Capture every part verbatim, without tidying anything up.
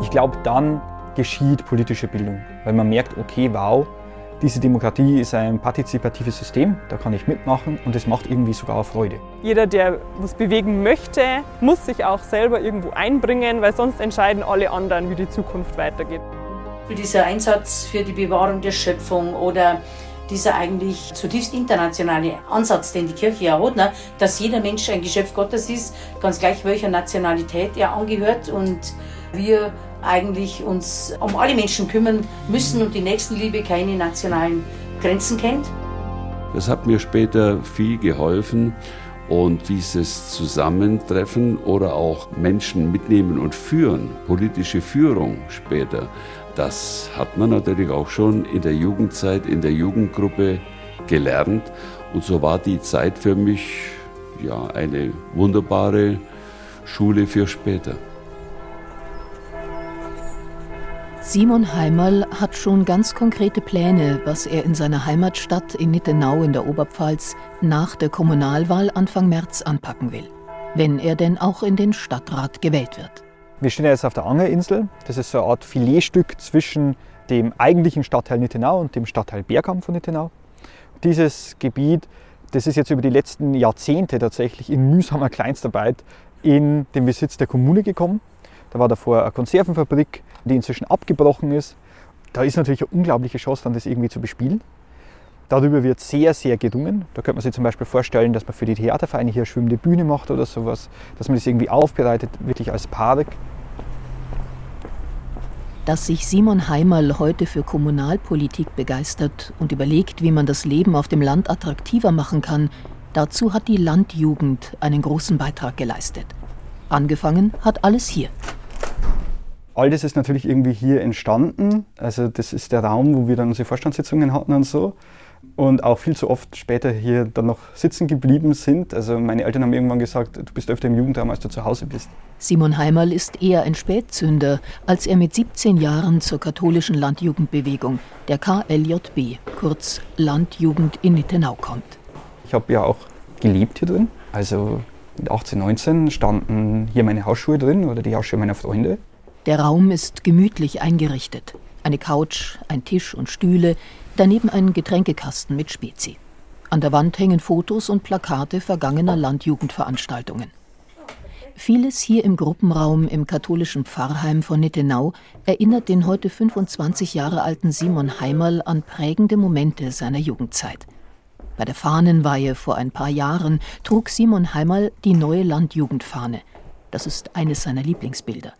Ich glaube, dann geschieht politische Bildung, weil man merkt, okay, wow, diese Demokratie ist ein partizipatives System, da kann ich mitmachen und es macht irgendwie sogar Freude. Jeder, der was bewegen möchte, muss sich auch selber irgendwo einbringen, weil sonst entscheiden alle anderen, wie die Zukunft weitergeht. Dieser Einsatz für die Bewahrung der Schöpfung oder dieser eigentlich zutiefst internationale Ansatz, den die Kirche ja hat, ne, dass jeder Mensch ein Geschöpf Gottes ist, ganz gleich welcher Nationalität er angehört und wir eigentlich uns um alle Menschen kümmern müssen und die Nächstenliebe keine nationalen Grenzen kennt. Das hat mir später viel geholfen und dieses Zusammentreffen oder auch Menschen mitnehmen und führen, politische Führung später, das hat man natürlich auch schon in der Jugendzeit, in der Jugendgruppe gelernt und so war die Zeit für mich ja eine wunderbare Schule für später. Simon Heimerl hat schon ganz konkrete Pläne, was er in seiner Heimatstadt in Nittenau in der Oberpfalz nach der Kommunalwahl Anfang März anpacken will, wenn er denn auch in den Stadtrat gewählt wird. Wir stehen jetzt auf der Angerinsel. Das ist so eine Art Filetstück zwischen dem eigentlichen Stadtteil Nittenau und dem Stadtteil Bergam von Nittenau. Dieses Gebiet, das ist jetzt über die letzten Jahrzehnte tatsächlich in mühsamer Kleinstarbeit in den Besitz der Kommune gekommen. Da war davor eine Konservenfabrik, die inzwischen abgebrochen ist. Da ist natürlich eine unglaubliche Chance, dann das irgendwie zu bespielen. Darüber wird sehr, sehr gedungen. Da könnte man sich zum Beispiel vorstellen, dass man für die Theatervereine hier eine schwimmende Bühne macht oder sowas, dass man das irgendwie aufbereitet, wirklich als Park. Dass sich Simon Heimerl heute für Kommunalpolitik begeistert und überlegt, wie man das Leben auf dem Land attraktiver machen kann, dazu hat die Landjugend einen großen Beitrag geleistet. Angefangen hat alles hier. All das ist natürlich irgendwie hier entstanden. Also das ist der Raum, wo wir dann unsere Vorstandssitzungen hatten und so. Und auch viel zu oft später hier dann noch sitzen geblieben sind. Also meine Eltern haben irgendwann gesagt, du bist öfter im Jugendraum, als du zu Hause bist. Simon Heimerl ist eher ein Spätzünder, als er mit siebzehn Jahren zur katholischen Landjugendbewegung, der K L J B, kurz Landjugend in Nittenau, kommt. Ich habe ja auch gelebt hier drin. Also mit achtzehn, neunzehn standen hier meine Hausschuhe drin oder die Hausschuhe meiner Freunde. Der Raum ist gemütlich eingerichtet. Eine Couch, ein Tisch und Stühle, daneben ein Getränkekasten mit Spezi. An der Wand hängen Fotos und Plakate vergangener Landjugendveranstaltungen. Vieles hier im Gruppenraum im katholischen Pfarrheim von Nittenau erinnert den heute fünfundzwanzig Jahre alten Simon Heimerl an prägende Momente seiner Jugendzeit. Bei der Fahnenweihe vor ein paar Jahren trug Simon Heimerl die neue Landjugendfahne. Das ist eines seiner Lieblingsbilder.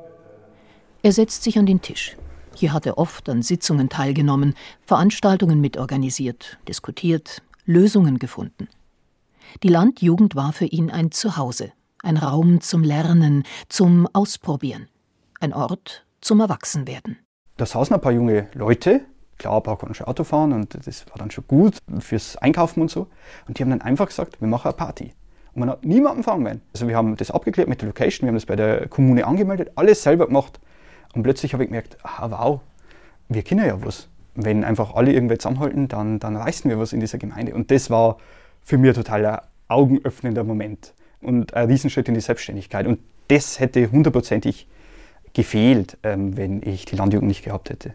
Er setzt sich an den Tisch. Hier hat er oft an Sitzungen teilgenommen, Veranstaltungen mitorganisiert, diskutiert, Lösungen gefunden. Die Landjugend war für ihn ein Zuhause, ein Raum zum Lernen, zum Ausprobieren, ein Ort zum Erwachsenwerden. Da saßen ein paar junge Leute, klar, ein paar konnten schon Auto fahren und das war dann schon gut fürs Einkaufen und so. Und die haben dann einfach gesagt, wir machen eine Party. Und man hat niemanden fangen wollen. Also wir haben das abgeklärt mit der Location, wir haben das bei der Kommune angemeldet, alles selber gemacht. Und plötzlich habe ich gemerkt, ah, wow, wir können ja was. Wenn einfach alle irgendwie zusammenhalten, dann, dann reißen wir was in dieser Gemeinde. Und das war für mich ein totaler augenöffnender Moment und ein Riesenschritt in die Selbstständigkeit. Und das hätte hundertprozentig gefehlt, ähm, wenn ich die Landjugend nicht gehabt hätte.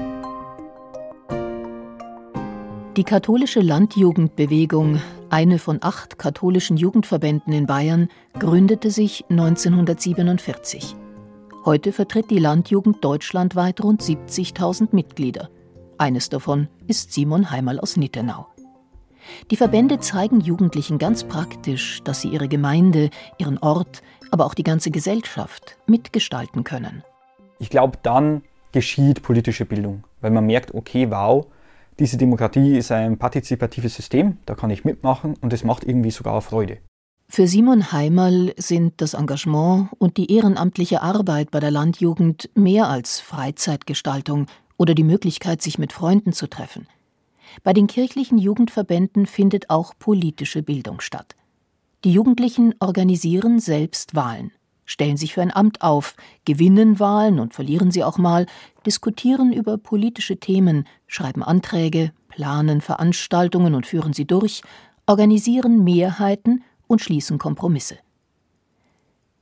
Die katholische Landjugendbewegung, eine von acht katholischen Jugendverbänden in Bayern, gründete sich neunzehnhundertsiebenundvierzig. Heute vertritt die Landjugend deutschlandweit rund siebzigtausend Mitglieder. Eines davon ist Simon Heimerl aus Nittenau. Die Verbände zeigen Jugendlichen ganz praktisch, dass sie ihre Gemeinde, ihren Ort, aber auch die ganze Gesellschaft mitgestalten können. Ich glaube, dann geschieht politische Bildung, weil man merkt, okay, wow, diese Demokratie ist ein partizipatives System, da kann ich mitmachen und es macht irgendwie sogar Freude. Für Simon Heimerl sind das Engagement und die ehrenamtliche Arbeit bei der Landjugend mehr als Freizeitgestaltung oder die Möglichkeit, sich mit Freunden zu treffen. Bei den kirchlichen Jugendverbänden findet auch politische Bildung statt. Die Jugendlichen organisieren selbst Wahlen, stellen sich für ein Amt auf, gewinnen Wahlen und verlieren sie auch mal, diskutieren über politische Themen, schreiben Anträge, planen Veranstaltungen und führen sie durch, organisieren Mehrheiten und schließen Kompromisse.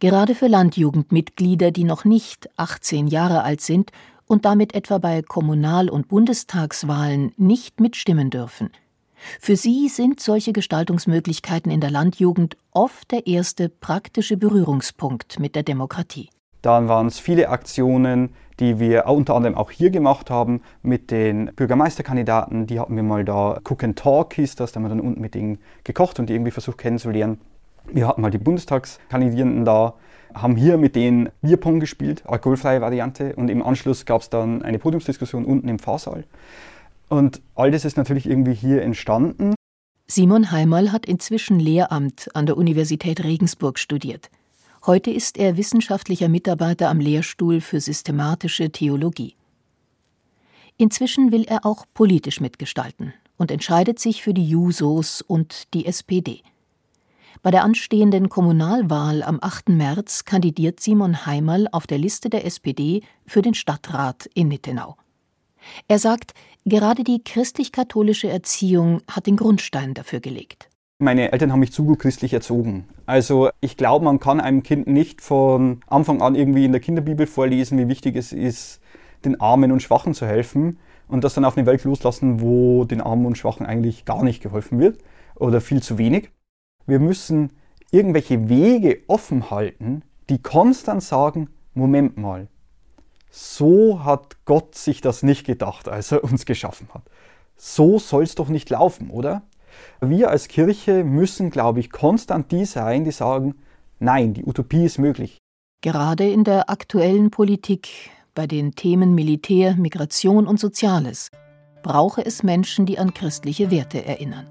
Gerade für Landjugendmitglieder, die noch nicht achtzehn Jahre alt sind und damit etwa bei Kommunal- und Bundestagswahlen nicht mitstimmen dürfen. Für sie sind solche Gestaltungsmöglichkeiten in der Landjugend oft der erste praktische Berührungspunkt mit der Demokratie. Dann waren es viele Aktionen, die wir unter anderem auch hier gemacht haben mit den Bürgermeisterkandidaten. Die hatten wir mal da, Cook and Talk hieß das, da haben wir dann unten mit denen gekocht und die irgendwie versucht kennenzulernen. Wir hatten mal die Bundestagskandidierenden da, haben hier mit denen Bierpong gespielt, alkoholfreie Variante, und im Anschluss gab es dann eine Podiumsdiskussion unten im Pfarrsaal. Und all das ist natürlich irgendwie hier entstanden. Simon Heimerl hat inzwischen Lehramt an der Universität Regensburg studiert. Heute ist er wissenschaftlicher Mitarbeiter am Lehrstuhl für systematische Theologie. Inzwischen will er auch politisch mitgestalten und entscheidet sich für die Jusos und die S P D. Bei der anstehenden Kommunalwahl am achten März kandidiert Simon Heimerl auf der Liste der S P D für den Stadtrat in Nittenau. Er sagt, gerade die christlich-katholische Erziehung hat den Grundstein dafür gelegt. Meine Eltern haben mich zu gut christlich erzogen. Also ich glaube, man kann einem Kind nicht von Anfang an irgendwie in der Kinderbibel vorlesen, wie wichtig es ist, den Armen und Schwachen zu helfen und das dann auf eine Welt loslassen, wo den Armen und Schwachen eigentlich gar nicht geholfen wird oder viel zu wenig. Wir müssen irgendwelche Wege offen halten, die konstant sagen, Moment mal, so hat Gott sich das nicht gedacht, als er uns geschaffen hat. So soll es doch nicht laufen, oder? Wir als Kirche müssen, glaube ich, konstant die sein, die sagen, nein, die Utopie ist möglich. Gerade in der aktuellen Politik, bei den Themen Militär, Migration und Soziales, brauche es Menschen, die an christliche Werte erinnern.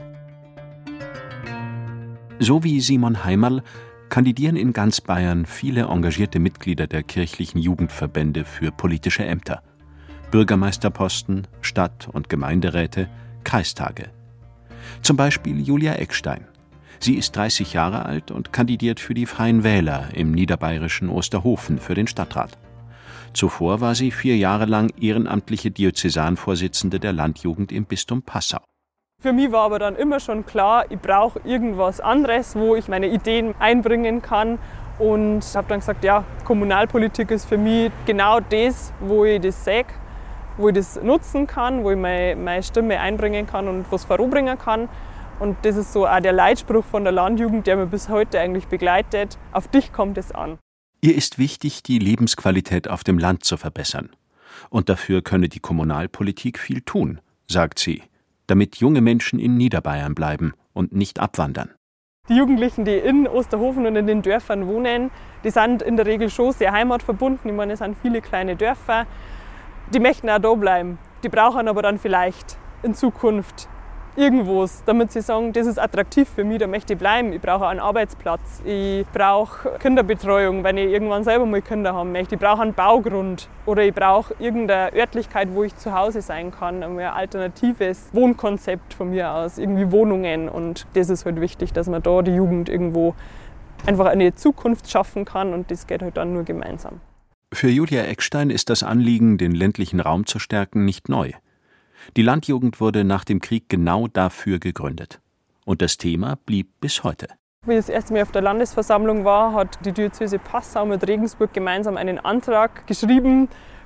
So wie Simon Heimerl kandidieren in ganz Bayern viele engagierte Mitglieder der kirchlichen Jugendverbände für politische Ämter. Bürgermeisterposten, Stadt- und Gemeinderäte, Kreistage. Zum Beispiel Julia Eckstein. Sie ist dreißig Jahre alt und kandidiert für die Freien Wähler im niederbayerischen Osterhofen für den Stadtrat. Zuvor war sie vier Jahre lang ehrenamtliche Diözesanvorsitzende der Landjugend im Bistum Passau. Für mich war aber dann immer schon klar, ich brauche irgendwas anderes, wo ich meine Ideen einbringen kann. Und habe dann gesagt, ja, Kommunalpolitik ist für mich genau das, wo ich das sehe, wo ich das nutzen kann, wo ich meine, meine Stimme einbringen kann und was voranbringen kann. Und das ist so auch der Leitspruch von der Landjugend, der mir bis heute eigentlich begleitet. Auf dich kommt es an. Ihr ist wichtig, die Lebensqualität auf dem Land zu verbessern. Und dafür könne die Kommunalpolitik viel tun, sagt sie, damit junge Menschen in Niederbayern bleiben und nicht abwandern. Die Jugendlichen, die in Osterhofen und in den Dörfern wohnen, die sind in der Regel schon sehr heimatverbunden. Ich meine, es sind viele kleine Dörfer. Die möchten auch da bleiben. Die brauchen aber dann vielleicht in Zukunft irgendwas, damit sie sagen, das ist attraktiv für mich, da möchte ich bleiben. Ich brauche einen Arbeitsplatz, ich brauche Kinderbetreuung, wenn ich irgendwann selber mal Kinder haben möchte. Ich brauche einen Baugrund oder ich brauche irgendeine Örtlichkeit, wo ich zu Hause sein kann. Ein alternatives Wohnkonzept von mir aus, irgendwie Wohnungen. Und das ist halt wichtig, dass man da die Jugend irgendwo einfach eine Zukunft schaffen kann und das geht halt dann nur gemeinsam. Für Julia Eckstein ist das Anliegen, den ländlichen Raum zu stärken, nicht neu. Die Landjugend wurde nach dem Krieg genau dafür gegründet. Und das Thema blieb bis heute. Wie ich das erste Mal auf der Landesversammlung war, hat die Diözese Passau mit Regensburg gemeinsam einen Antrag geschrieben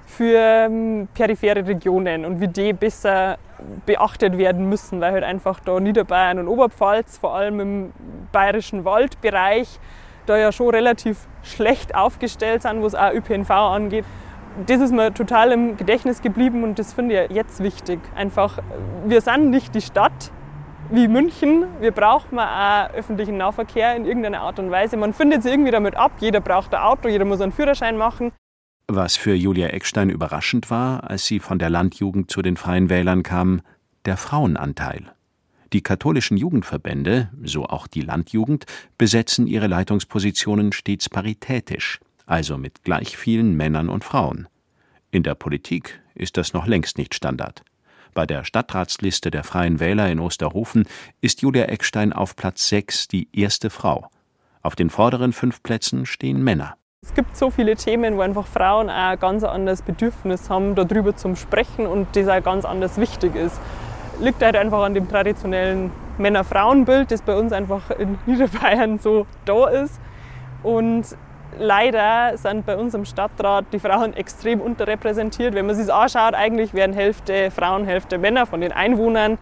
für periphere Regionen und wie die besser beachtet werden müssen, weil halt einfach da Niederbayern und Oberpfalz, vor allem im bayerischen Waldbereich, da ja schon relativ schlecht aufgestellt sind, was auch Ö P N V angeht. Das ist mir total im Gedächtnis geblieben und das finde ich jetzt wichtig. Einfach, wir sind nicht die Stadt wie München. Wir brauchen auch öffentlichen Nahverkehr in irgendeiner Art und Weise. Man findet sich irgendwie damit ab, jeder braucht ein Auto, jeder muss einen Führerschein machen. Was für Julia Eckstein überraschend war, als sie von der Landjugend zu den Freien Wählern kam, der Frauenanteil. Die katholischen Jugendverbände, so auch die Landjugend, besetzen ihre Leitungspositionen stets paritätisch, also mit gleich vielen Männern und Frauen. In der Politik ist das noch längst nicht Standard. Bei der Stadtratsliste der Freien Wähler in Osterhofen ist Julia Eckstein auf Platz sechs die erste Frau. Auf den vorderen fünf Plätzen stehen Männer. Es gibt so viele Themen, wo einfach Frauen auch ein ganz anderes Bedürfnis haben, darüber zu sprechen und das auch ganz anders wichtig ist. Liegt halt einfach an dem traditionellen Männer-Frauen-Bild, das bei uns einfach in Niederbayern so da ist. Und leider sind bei uns im Stadtrat die Frauen extrem unterrepräsentiert. Wenn man sich das anschaut, eigentlich werden Hälfte Frauen, Hälfte Männer von den Einwohnern.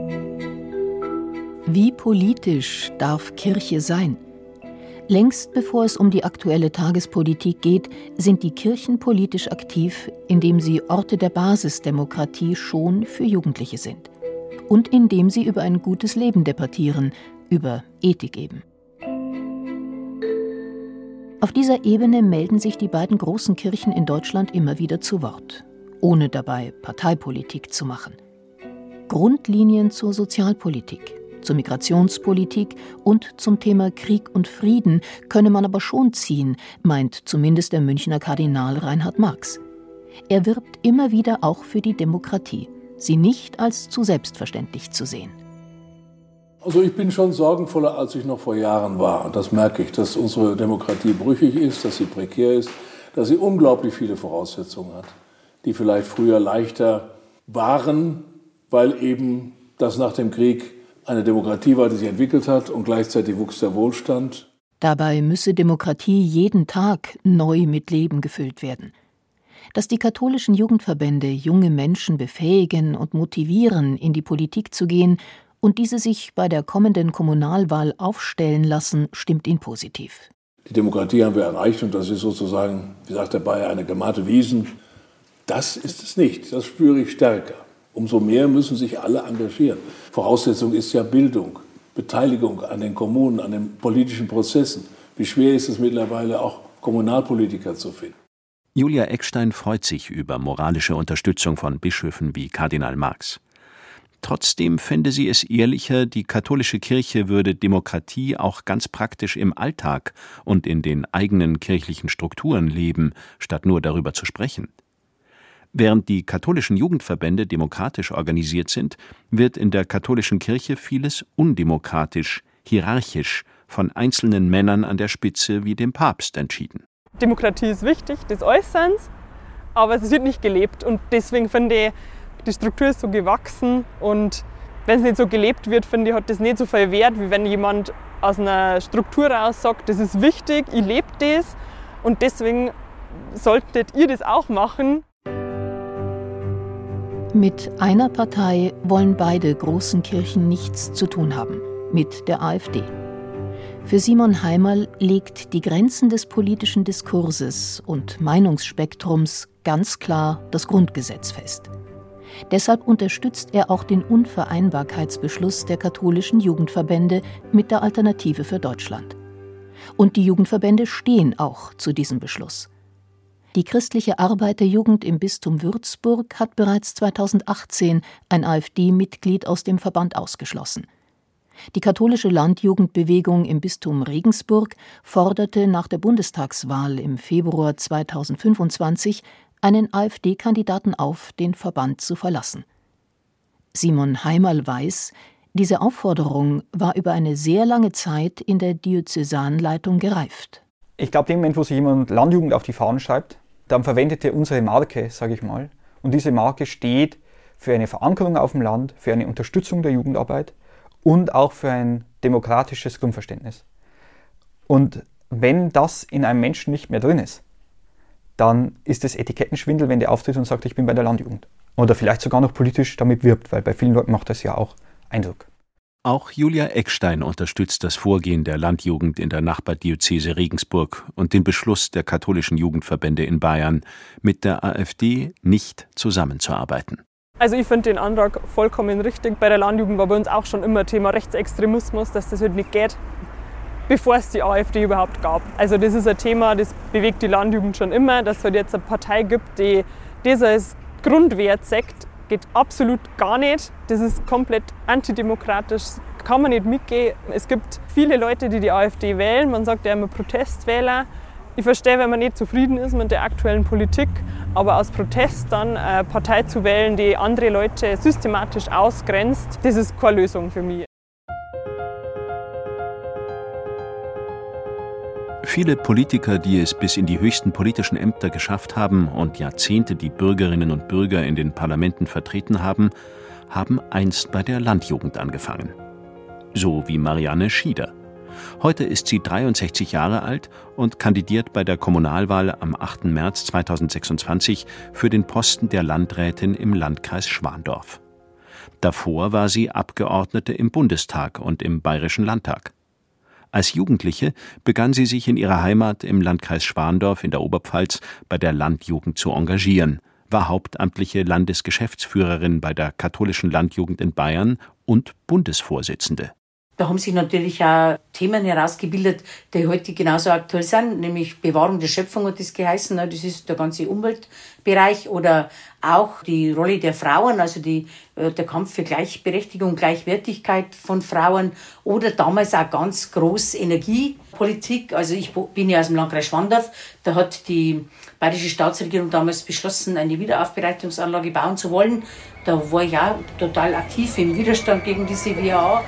Wie politisch darf Kirche sein? Längst bevor es um die aktuelle Tagespolitik geht, sind die Kirchen politisch aktiv, indem sie Orte der Basisdemokratie schon für Jugendliche sind. Und indem sie über ein gutes Leben debattieren, über Ethik eben. Auf dieser Ebene melden sich die beiden großen Kirchen in Deutschland immer wieder zu Wort, ohne dabei Parteipolitik zu machen. Grundlinien zur Sozialpolitik, zur Migrationspolitik und zum Thema Krieg und Frieden könne man aber schon ziehen, meint zumindest der Münchner Kardinal Reinhard Marx. Er wirbt immer wieder auch für die Demokratie, sie nicht als zu selbstverständlich zu sehen. Also ich bin schon sorgenvoller, als ich noch vor Jahren war. Das merke ich, dass unsere Demokratie brüchig ist, dass sie prekär ist, dass sie unglaublich viele Voraussetzungen hat, die vielleicht früher leichter waren, weil eben das nach dem Krieg eine Demokratie war, die sich entwickelt hat und gleichzeitig wuchs der Wohlstand. Dabei müsse Demokratie jeden Tag neu mit Leben gefüllt werden. Dass die katholischen Jugendverbände junge Menschen befähigen und motivieren, in die Politik zu gehen und diese sich bei der kommenden Kommunalwahl aufstellen lassen, stimmt ihn positiv. Die Demokratie haben wir erreicht und das ist sozusagen, wie sagt der Bayer, eine gemachte Wiesen. Das ist es nicht, das spüre ich stärker. Umso mehr müssen sich alle engagieren. Voraussetzung ist ja Bildung, Beteiligung an den Kommunen, an den politischen Prozessen. Wie schwer ist es mittlerweile auch Kommunalpolitiker zu finden? Julia Eckstein freut sich über moralische Unterstützung von Bischöfen wie Kardinal Marx. Trotzdem fände sie es ehrlicher, die katholische Kirche würde Demokratie auch ganz praktisch im Alltag und in den eigenen kirchlichen Strukturen leben, statt nur darüber zu sprechen. Während die katholischen Jugendverbände demokratisch organisiert sind, wird in der katholischen Kirche vieles undemokratisch, hierarchisch, von einzelnen Männern an der Spitze wie dem Papst entschieden. Demokratie ist wichtig, des Äußerns, aber es wird nicht gelebt. Und deswegen finde ich, die Struktur ist so gewachsen und wenn es nicht so gelebt wird, finde ich, hat das nicht so viel Wert, wie wenn jemand aus einer Struktur raus sagt, das ist wichtig, ich lebe das und deswegen solltet ihr das auch machen. Mit einer Partei wollen beide großen Kirchen nichts zu tun haben, mit der AfD. Für Simon Heimerl legt die Grenzen des politischen Diskurses und Meinungsspektrums ganz klar das Grundgesetz fest. Deshalb unterstützt er auch den Unvereinbarkeitsbeschluss der katholischen Jugendverbände mit der Alternative für Deutschland. Und die Jugendverbände stehen auch zu diesem Beschluss. Die christliche Arbeiterjugend im Bistum Würzburg hat bereits zweitausendachtzehn ein AfD-Mitglied aus dem Verband ausgeschlossen. Die katholische Landjugendbewegung im Bistum Regensburg forderte nach der Bundestagswahl im Februar zweitausendfünfundzwanzig einen AfD-Kandidaten auf, den Verband zu verlassen. Simon Heimerl weiß, diese Aufforderung war über eine sehr lange Zeit in der Diözesanleitung gereift. Ich glaube, im Moment, wo sich jemand Landjugend auf die Fahnen schreibt, dann verwendet er unsere Marke, sage ich mal. Und diese Marke steht für eine Verankerung auf dem Land, für eine Unterstützung der Jugendarbeit und auch für ein demokratisches Grundverständnis. Und wenn das in einem Menschen nicht mehr drin ist, dann ist es Etikettenschwindel, wenn der auftritt und sagt, ich bin bei der Landjugend. Oder vielleicht sogar noch politisch damit wirbt, weil bei vielen Leuten macht das ja auch Eindruck. Auch Julia Eckstein unterstützt das Vorgehen der Landjugend in der Nachbardiözese Regensburg und den Beschluss der katholischen Jugendverbände in Bayern, mit der AfD nicht zusammenzuarbeiten. Also ich finde den Antrag vollkommen richtig. Bei der Landjugend war bei uns auch schon immer Thema Rechtsextremismus, dass das halt nicht geht, bevor es die AfD überhaupt gab. Also das ist ein Thema, das bewegt die Landjugend schon immer, dass es halt jetzt eine Partei gibt, die das als Grundwert sagt, geht absolut gar nicht. Das ist komplett antidemokratisch, kann man nicht mitgehen. Es gibt viele Leute, die die AfD wählen. Man sagt ja immer Protestwähler. Ich verstehe, wenn man nicht zufrieden ist mit der aktuellen Politik, aber aus Protest dann eine Partei zu wählen, die andere Leute systematisch ausgrenzt, das ist keine Lösung für mich. Viele Politiker, die es bis in die höchsten politischen Ämter geschafft haben und Jahrzehnte die Bürgerinnen und Bürger in den Parlamenten vertreten haben, haben einst bei der Landjugend angefangen. So wie Marianne Schieder. Heute ist sie dreiundsechzig Jahre alt und kandidiert bei der Kommunalwahl am achten März zweitausendsechsundzwanzig für den Posten der Landrätin im Landkreis Schwandorf. Davor war sie Abgeordnete im Bundestag und im Bayerischen Landtag. Als Jugendliche begann sie sich in ihrer Heimat im Landkreis Schwandorf in der Oberpfalz bei der Landjugend zu engagieren, war hauptamtliche Landesgeschäftsführerin bei der katholischen Landjugend in Bayern und Bundesvorsitzende. Da haben sich natürlich auch Themen herausgebildet, die heute genauso aktuell sind, nämlich Bewahrung der Schöpfung hat das geheißen, das ist der ganze Umweltbereich, oder auch die Rolle der Frauen, also die, der Kampf für Gleichberechtigung, Gleichwertigkeit von Frauen, oder damals auch ganz groß Energiepolitik. Also ich bin ja aus dem Landkreis Schwandorf, da hat die bayerische Staatsregierung damals beschlossen, eine Wiederaufbereitungsanlage bauen zu wollen. Da war ich auch total aktiv im Widerstand gegen diese W A A.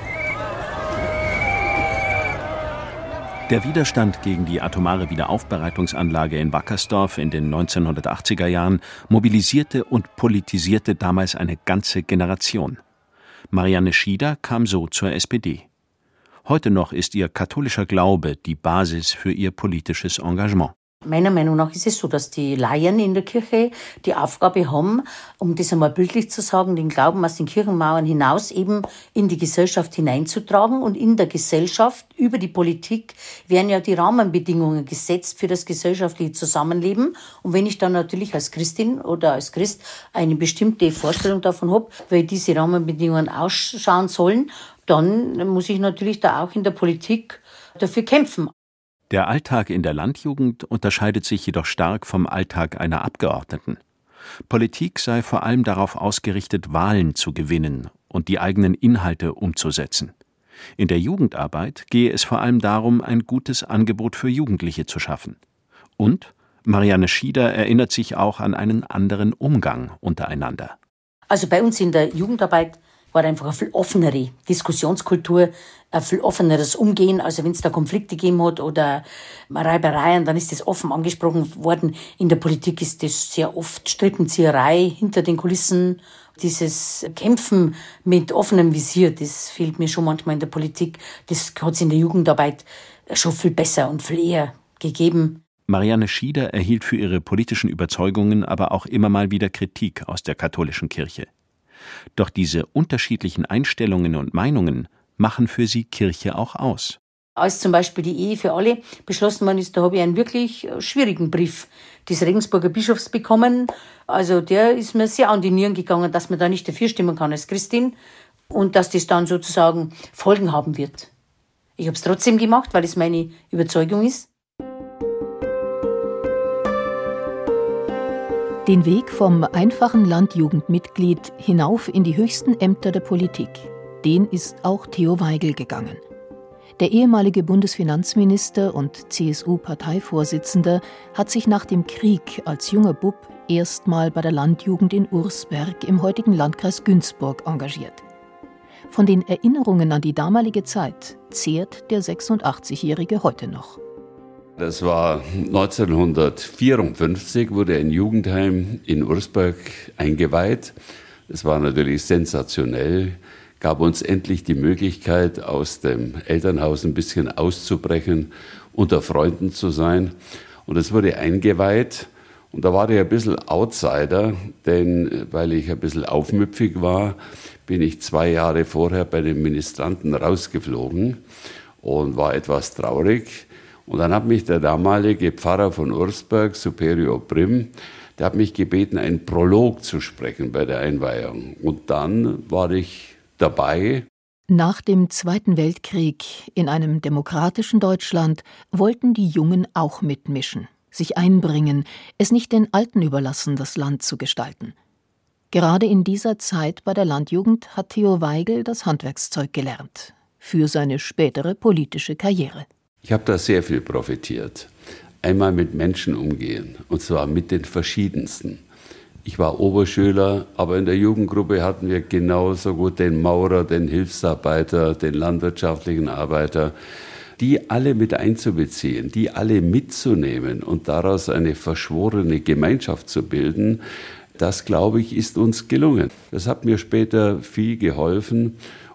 Der Widerstand gegen die atomare Wiederaufbereitungsanlage in Wackersdorf in den neunzehnhundertachtziger Jahren mobilisierte und politisierte damals eine ganze Generation. Marianne Schieder kam so zur S P D. Heute noch ist ihr katholischer Glaube die Basis für ihr politisches Engagement. Meiner Meinung nach ist es so, dass die Laien in der Kirche die Aufgabe haben, um das einmal bildlich zu sagen, den Glauben aus den Kirchenmauern hinaus eben in die Gesellschaft hineinzutragen. Und in der Gesellschaft, über die Politik, werden ja die Rahmenbedingungen gesetzt für das gesellschaftliche Zusammenleben. Und wenn ich dann natürlich als Christin oder als Christ eine bestimmte Vorstellung davon habe, wie diese Rahmenbedingungen ausschauen sollen, dann muss ich natürlich da auch in der Politik dafür kämpfen. Der Alltag in der Landjugend unterscheidet sich jedoch stark vom Alltag einer Abgeordneten. Politik sei vor allem darauf ausgerichtet, Wahlen zu gewinnen und die eigenen Inhalte umzusetzen. In der Jugendarbeit gehe es vor allem darum, ein gutes Angebot für Jugendliche zu schaffen. Und Marianne Schieder erinnert sich auch an einen anderen Umgang untereinander. Also bei uns in der Jugendarbeit war einfach eine viel offenere Diskussionskultur, ein viel offeneres Umgehen. Also wenn es da Konflikte gegeben hat oder Reibereien, dann ist das offen angesprochen worden. In der Politik ist das sehr oft Strippenzieherei hinter den Kulissen. Dieses Kämpfen mit offenem Visier, das fehlt mir schon manchmal in der Politik. Das hat es in der Jugendarbeit schon viel besser und viel eher gegeben. Marianne Schieder erhielt für ihre politischen Überzeugungen aber auch immer mal wieder Kritik aus der katholischen Kirche. Doch diese unterschiedlichen Einstellungen und Meinungen machen für sie Kirche auch aus. Als zum Beispiel die Ehe für alle beschlossen worden ist, da habe ich einen wirklich schwierigen Brief des Regensburger Bischofs bekommen. Also der ist mir sehr an die Nieren gegangen, dass man da nicht dafür stimmen kann als Christin und dass das dann sozusagen Folgen haben wird. Ich habe es trotzdem gemacht, weil es meine Überzeugung ist. Den Weg vom einfachen Landjugendmitglied hinauf in die höchsten Ämter der Politik, den ist auch Theo Weigel gegangen. Der ehemalige Bundesfinanzminister und C S U-Parteivorsitzender hat sich nach dem Krieg als junger Bub erstmal bei der Landjugend in Ursberg im heutigen Landkreis Günzburg engagiert. Von den Erinnerungen an die damalige Zeit zehrt der sechsundachtzigjährige heute noch. Das war neunzehnhundertvierundfünfzig, wurde ein Jugendheim in Ursberg eingeweiht. Das war natürlich sensationell, gab uns endlich die Möglichkeit, aus dem Elternhaus ein bisschen auszubrechen, unter Freunden zu sein. Und es wurde eingeweiht. Und da war ich ein bisschen Outsider, denn weil ich ein bisschen aufmüpfig war, bin ich zwei Jahre vorher bei den Ministranten rausgeflogen und war etwas traurig. Und dann hat mich der damalige Pfarrer von Ursberg, Superior Primm, der hat mich gebeten, einen Prolog zu sprechen bei der Einweihung. Und dann war ich dabei. Nach dem Zweiten Weltkrieg in einem demokratischen Deutschland wollten die Jungen auch mitmischen, sich einbringen, es nicht den Alten überlassen, das Land zu gestalten. Gerade in dieser Zeit bei der Landjugend hat Theo Weigel das Handwerkszeug gelernt, für seine spätere politische Karriere. Ich habe da sehr viel profitiert. Einmal mit Menschen umgehen, und zwar mit den verschiedensten. Ich war Oberschüler, aber in der Jugendgruppe hatten wir genauso gut den Maurer, den Hilfsarbeiter, den landwirtschaftlichen Arbeiter. Die alle mit einzubeziehen, die alle mitzunehmen und daraus eine verschworene Gemeinschaft zu bilden, das, glaube ich, ist uns gelungen. Das hat mir später viel geholfen.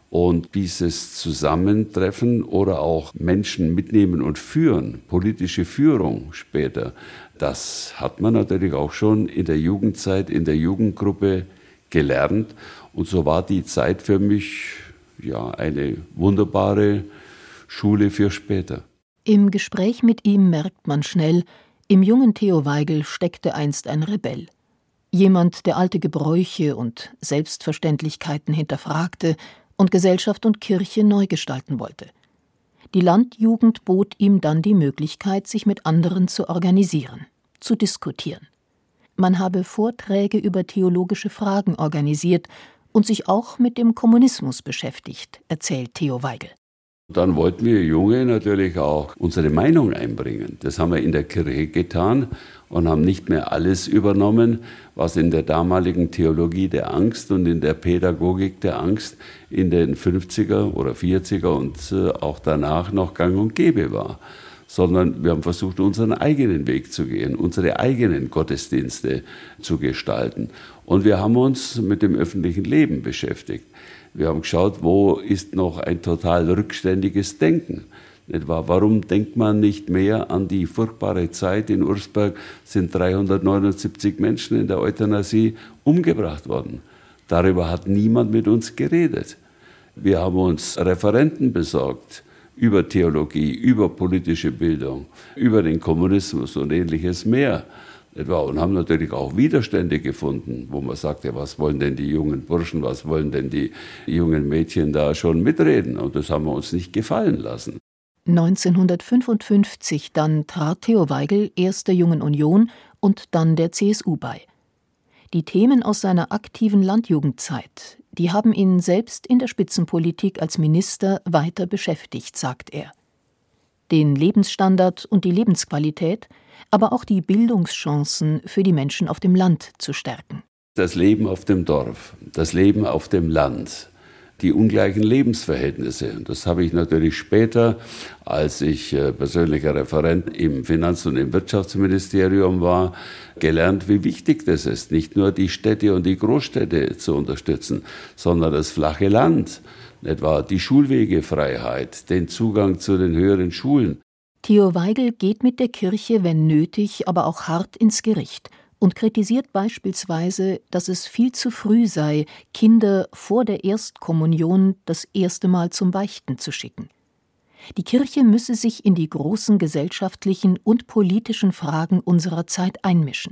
Und dieses Zusammentreffen oder auch Menschen mitnehmen und führen, politische Führung später, das hat man natürlich auch schon in der Jugendzeit, in der Jugendgruppe gelernt. Und so war die Zeit für mich ja eine wunderbare Schule für später. Im Gespräch mit ihm merkt man schnell, im jungen Theo Weigel steckte einst ein Rebell. Jemand, der alte Gebräuche und Selbstverständlichkeiten hinterfragte und Gesellschaft und Kirche neu gestalten wollte. Die Landjugend bot ihm dann die Möglichkeit, sich mit anderen zu organisieren, zu diskutieren. Man habe Vorträge über theologische Fragen organisiert und sich auch mit dem Kommunismus beschäftigt, erzählt Theo Weigel. Dann wollten wir Junge natürlich auch unsere Meinung einbringen. Das haben wir in der Kirche getan und haben nicht mehr alles übernommen, was in der damaligen Theologie der Angst und in der Pädagogik der Angst in den fünfziger oder vierziger und auch danach noch gang und gäbe war. Sondern wir haben versucht, unseren eigenen Weg zu gehen, unsere eigenen Gottesdienste zu gestalten. Und wir haben uns mit dem öffentlichen Leben beschäftigt. Wir haben geschaut, wo ist noch ein total rückständiges Denken. Nicht wahr? Warum denkt man nicht mehr an die furchtbare Zeit? In Ursberg sind dreihundertneunundsiebzig Menschen in der Euthanasie umgebracht worden. Darüber hat niemand mit uns geredet. Wir haben uns Referenten besorgt über Theologie, über politische Bildung, über den Kommunismus und ähnliches mehr. Und haben natürlich auch Widerstände gefunden, wo man sagt, ja, was wollen denn die jungen Burschen, was wollen denn die jungen Mädchen da schon mitreden? Und das haben wir uns nicht gefallen lassen. neunzehnhundertfünfundfünfzig dann trat Theo Weigel erst der Jungen Union und dann der C S U bei. Die Themen aus seiner aktiven Landjugendzeit, die haben ihn selbst in der Spitzenpolitik als Minister weiter beschäftigt, sagt er. Den Lebensstandard und die Lebensqualität, aber auch die Bildungschancen für die Menschen auf dem Land zu stärken. Das Leben auf dem Dorf, das Leben auf dem Land, die ungleichen Lebensverhältnisse. Das habe ich natürlich später, als ich persönlicher Referent im Finanz- und im Wirtschaftsministerium war, gelernt, wie wichtig das ist, nicht nur die Städte und die Großstädte zu unterstützen, sondern das flache Land, etwa die Schulwegefreiheit, den Zugang zu den höheren Schulen. Theo Weigel geht mit der Kirche, wenn nötig, aber auch hart ins Gericht und kritisiert beispielsweise, dass es viel zu früh sei, Kinder vor der Erstkommunion das erste Mal zum Beichten zu schicken. Die Kirche müsse sich in die großen gesellschaftlichen und politischen Fragen unserer Zeit einmischen.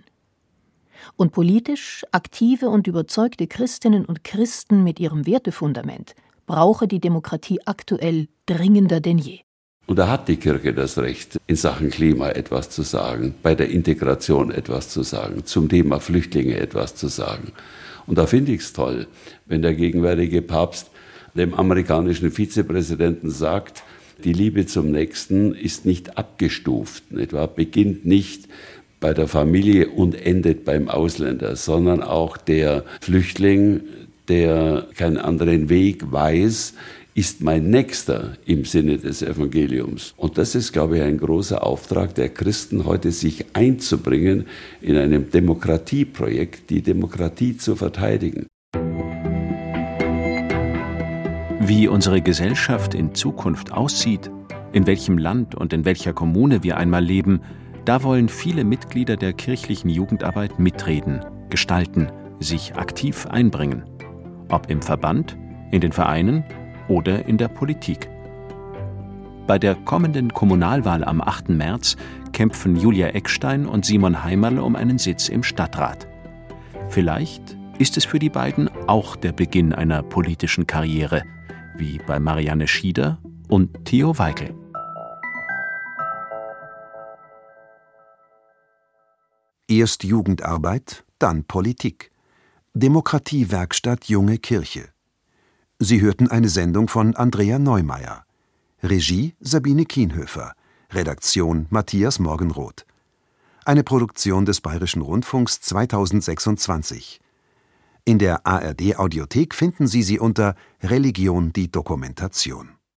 Und politisch aktive und überzeugte Christinnen und Christen mit ihrem Wertefundament brauche die Demokratie aktuell dringender denn je. Und da hat die Kirche das Recht, in Sachen Klima etwas zu sagen, bei der Integration etwas zu sagen, zum Thema Flüchtlinge etwas zu sagen. Und da finde ich es toll, wenn der gegenwärtige Papst dem amerikanischen Vizepräsidenten sagt, die Liebe zum Nächsten ist nicht abgestuft, nicht wahr? Beginnt nicht bei der Familie und endet beim Ausländer, sondern auch der Flüchtling, der keinen anderen Weg weiß, ist mein Nächster im Sinne des Evangeliums. Und das ist, glaube ich, ein großer Auftrag der Christen heute, sich einzubringen in einem Demokratieprojekt, die Demokratie zu verteidigen. Wie unsere Gesellschaft in Zukunft aussieht, in welchem Land und in welcher Kommune wir einmal leben, da wollen viele Mitglieder der kirchlichen Jugendarbeit mitreden, gestalten, sich aktiv einbringen. Ob im Verband, in den Vereinen oder in der Politik. Bei der kommenden Kommunalwahl am achten März kämpfen Julia Eckstein und Simon Heimerl um einen Sitz im Stadtrat. Vielleicht ist es für die beiden auch der Beginn einer politischen Karriere, wie bei Marianne Schieder und Theo Weigel. Erst Jugendarbeit, dann Politik. Demokratiewerkstatt Junge Kirche. Sie hörten eine Sendung von Andrea Neumeier. Regie Sabine Kienhöfer. Redaktion Matthias Morgenroth. Eine Produktion des Bayerischen Rundfunks zweitausendsechsundzwanzig. In der A R D Audiothek finden Sie sie unter Religion die Dokumentation.